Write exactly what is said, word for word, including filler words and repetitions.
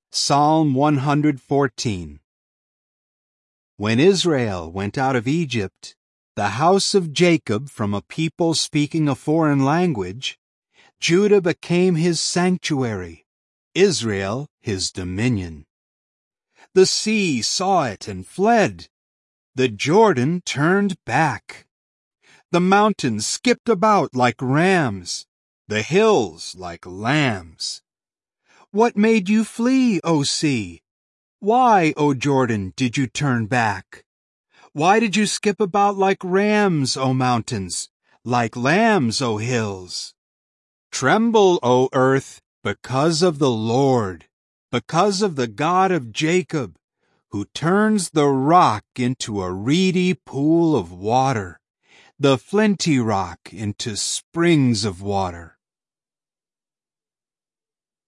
Psalm one fourteen. When Israel went out of Egypt, the house of Jacob from a people speaking a foreign language, Judah became his sanctuary, Israel his dominion. The sea saw it and fled. The Jordan turned back. The mountains skipped about like rams, the hills like lambs. What made you flee, O sea? Why, O Jordan, did you turn back? Why did you skip about like rams, O mountains, like lambs, O hills? Tremble, O earth, because of the Lord, because of the God of Jacob, who turns the rock into a reedy pool of water, the flinty rock into springs of water.